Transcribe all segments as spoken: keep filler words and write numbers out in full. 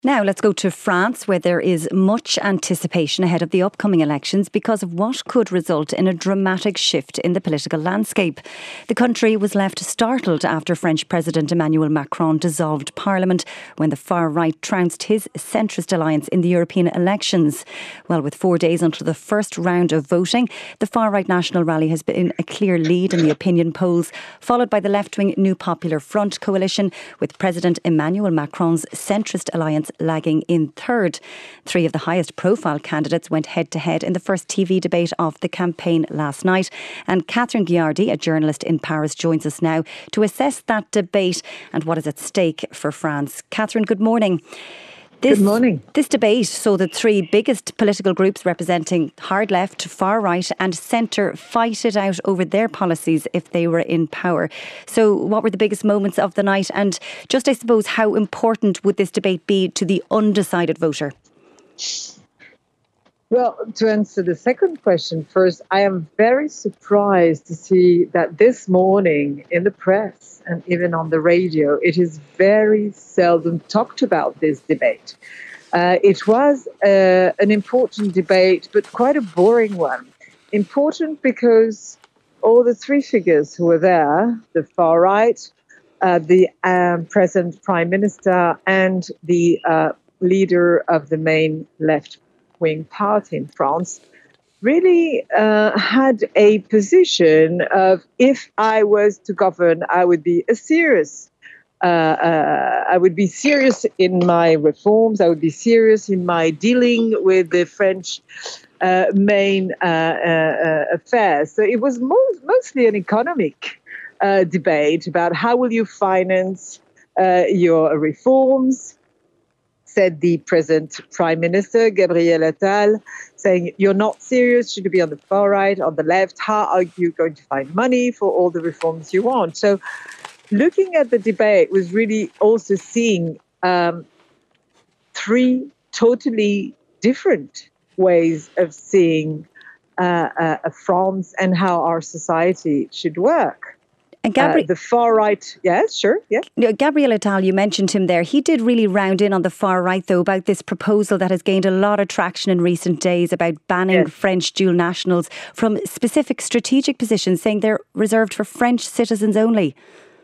Now let's go to France, where there is much anticipation ahead of the upcoming elections because of what could result in a dramatic shift in the political landscape. The country was left startled after French President Emmanuel Macron dissolved Parliament when the far right trounced his centrist alliance in the European elections. Well, with four days until the first round of voting, the far right National Rally has been a clear lead in the opinion polls, followed by the left-wing New Popular Front coalition, with President Emmanuel Macron's centrist alliance lagging in third. Three of the highest profile candidates went head to head in the first T V debate of the campaign last night. And Catherine Guillardi, a journalist in Paris, joins us now to assess that debate and what is at stake for France. Catherine, good morning. This, Good morning. This debate saw the three biggest political groups representing hard left, far right and centre fight it out over their policies if they were in power. So what were the biggest moments of the night? And just, I suppose, how important would this debate be to the undecided voter? Well, to answer the second question first, I am very surprised to see that this morning in the press and even on the radio, it is very seldom talked about, this debate. Uh, it was uh, an important debate, but quite a boring one. Important because all the three figures who were there, the far right, uh, the um, present Prime Minister and the uh, leader of the main left wing party in France, really uh, had a position of, if I was to govern, I would be a serious, uh, uh, I would be serious in my reforms, I would be serious in my dealing with the French uh, main uh, uh, affairs. So it was mo- mostly an economic uh, debate about how will you finance uh, your reforms, said the present Prime Minister, Gabriel Attal, saying, you're not serious, should you be on the far right, on the left? How are you going to find money for all the reforms you want? So looking at the debate was really also seeing um, three totally different ways of seeing uh, uh, France and how our society should work. And Gabri- uh, the far right, yes, sure, yeah. Gabriel Attal, you mentioned him there. He did really round in on the far right, though, about this proposal that has gained a lot of traction in recent days about banning yes. French dual nationals from specific strategic positions, saying they're reserved for French citizens only.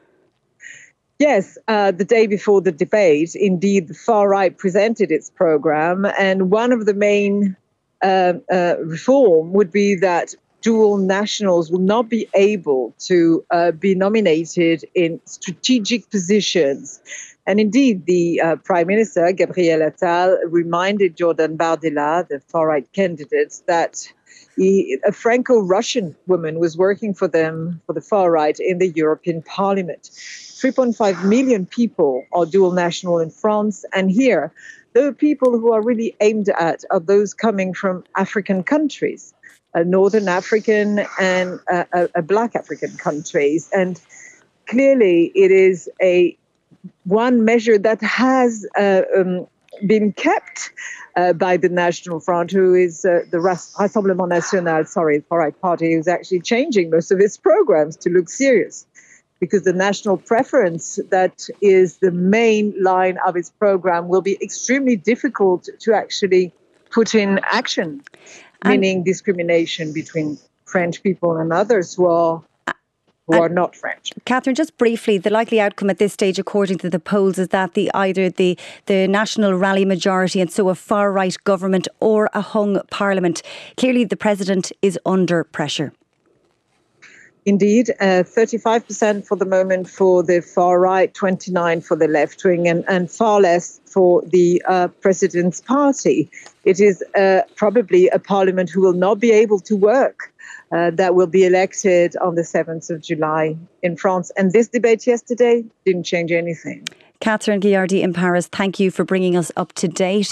Yes, uh, the day before the debate, indeed, the far right presented its programme, and one of the main uh, uh, reform would be that dual nationals will not be able to uh, be nominated in strategic positions. And indeed, the uh, Prime Minister, Gabriel Attal, reminded Jordan Bardella, the far-right candidate, that he, a Franco-Russian woman was working for them, for the far-right, in the European Parliament. three point five million people are dual national in France, and here, the people who are really aimed at are those coming from African countries. Uh, Northern African and uh, uh, uh, Black African countries. And clearly it is a one measure that has uh, um, been kept uh, by the National Front, who is uh, the Rassemblement National, sorry, the far-right party, who's actually changing most of its programs to look serious. Because the national preference that is the main line of its program will be extremely difficult to actually put in action. Meaning discrimination between French people and others who are who and are not French. Catherine, just briefly, the likely outcome at this stage, according to the polls, is that the either the, the National Rally majority and so a far-right government or a hung parliament. Clearly, the president is under pressure. Indeed, uh, thirty-five percent for the moment for the far right, twenty-nine for the left wing, and, and far less for the uh, president's party. It is uh, probably a parliament who will not be able to work, uh, that will be elected on the seventh of July in France. And this debate yesterday didn't change anything. Catherine Guillardi in Paris, thank you for bringing us up to date.